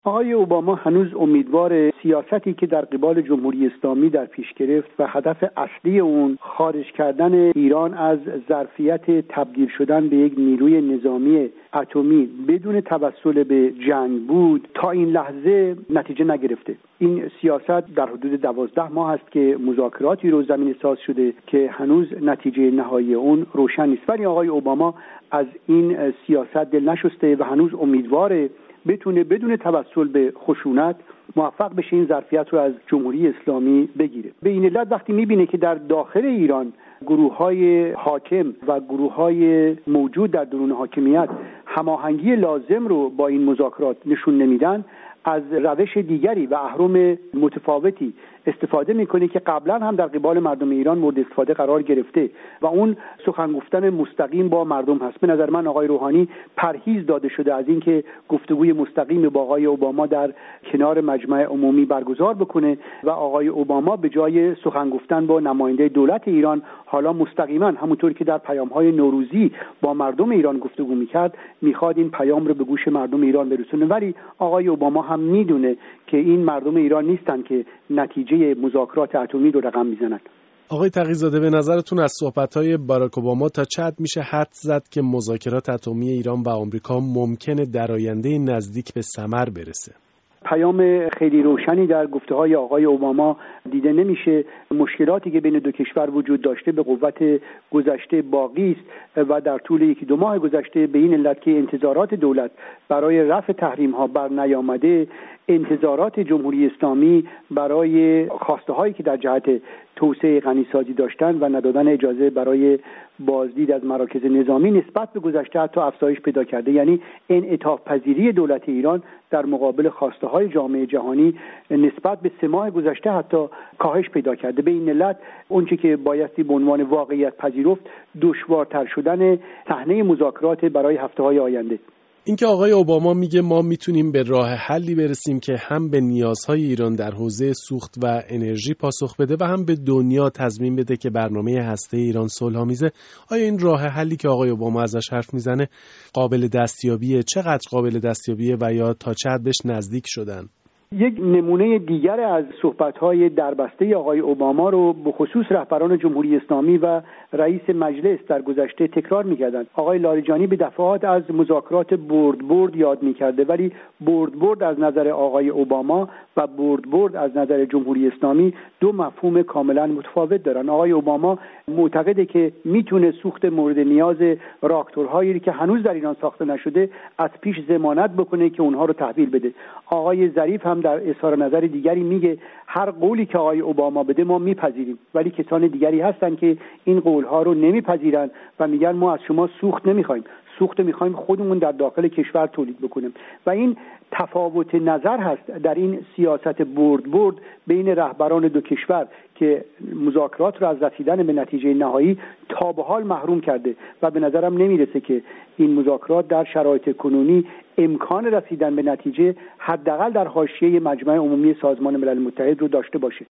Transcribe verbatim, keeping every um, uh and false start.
آقای اوباما هنوز امیدوار سیاستی که در قبال جمهوری اسلامی در پیش گرفت و هدف اصلی اون خارج کردن ایران از ظرفیت تبدیل شدن به یک نیروی نظامی اتمی بدون توسل به جنگ بود، تا این لحظه نتیجه نگرفته. این سیاست در حدود دوازده ماه است که مذاکراتی رو زمین ساز شده که هنوز نتیجه نهایی اون روشن نیست، ولی آقای اوباما از این سیاست دل نشسته و هنوز امیدواره بتونه بدون توسل به خشونت موفق بشه این ظرفیت رو از جمهوری اسلامی بگیره. به این علت وقتی میبینه که در داخل ایران گروه‌های حاکم و گروه‌های موجود در درون حاکمیت هماهنگی لازم رو با این مذاکرات نشون نمیدن، از روش دیگری و اهرم متفاوتی استفاده میکنه که قبلا هم در قبال مردم ایران مورد استفاده قرار گرفته و اون سخن گفتن مستقیم با مردم هست. به نظر من آقای روحانی پرهیز داده شده از اینکه گفتگوی مستقیم با آقای اوباما در کنار مجمع عمومی برگزار بکنه و آقای اوباما به جای سخن گفتن با نماینده دولت ایران حالا مستقیما همونطور که در پیام‌های نوروزی با مردم ایران گفتگو میکرد میخواد این پیام رو به گوش مردم ایران برسونه. ولی آقای اوباما هم میدونه که این مردم ایران نیستن که نتیجه مذاکرات اتمی رو رقم میزنند. آقای تقی‌زاده، به نظرتون از صحبت‌های باراک اوباما تا چه حد میشه حدس زد که مذاکرات اتمی ایران و آمریکا ممکنه در آینده نزدیک به ثمر برسه؟ پیام خیلی روشنی در گفته‌های آقای اوباما دیده نمیشه. مشکلاتی که بین دو کشور وجود داشته به قوت گذشته باقی است و در طول یکی دو ماه گذشته به این علت که انتظارات دولت برای رفع تحریم‌ها بر نیامده، انتظارات جمهوری اسلامی برای خواسته‌هایی که در جهت توسعه غنیسازی داشتن و ندادن اجازه برای بازدید از مراکز نظامی نسبت به گذشته حتی افزایش پیدا کرده. یعنی انعطاف پذیری دولت ایران در مقابل خواسته‌های جامعه جهانی نسبت به سه ماه گذشته حتی کاهش پیدا کرده. به این علت اونچه که بایستی به عنوان واقعیت پذیرفت دشوارتر شدن صحنه مذاکرات برای هفته‌های آینده. اینکه آقای اوباما میگه ما میتونیم به راه حلی برسیم که هم به نیازهای ایران در حوزه سوخت و انرژی پاسخ بده و هم به دنیا تضمین بده که برنامه هسته ایران صلح‌آمیزه، آیا این راه حلی که آقای اوباما ازش حرف میزنه قابل دستیابیه؟ چقدر قابل دستیابیه و یا تا چه حد بهش نزدیک شدن؟ یک نمونه دیگر از صحبت‌های دربسته آقای اوباما رو به خصوص رهبران جمهوری اسلامی و رئیس مجلس در گذشته تکرار می‌کردند. آقای لاریجانی به دفعات از مذاکرات برد برد یاد می‌کرده، ولی برد برد از نظر آقای اوباما و برد برد از نظر جمهوری اسلامی دو مفهوم کاملا متفاوت دارن. آقای اوباما معتقده که میتونه سوخت مورد نیاز راکتورهایی که هنوز در ایران ساخته نشده از پیش ضمانت بکنه که اونها رو تحویل بده. آقای ظریف هم در اظهار نظر دیگری میگه هر قولی که آقای اوباما بده ما میپذیریم، ولی کسان دیگری هستن که این قولها رو نمیپذیرن و میگن ما از شما سوخت نمیخوایم، سوخت میخوایم خودمون در داخل کشور تولید بکنیم. و این تفاوت نظر هست در این سیاست برد برد بین رهبران دو کشور که مذاکرات رو از رسیدن به نتیجه نهایی تا به حال محروم کرده و به نظرم نمیرسه که این مذاکرات در شرایط کنونی امکان رسیدن به نتیجه حداقل در حاشیه مجمع عمومی سازمان ملل متحد رو داشته باشه.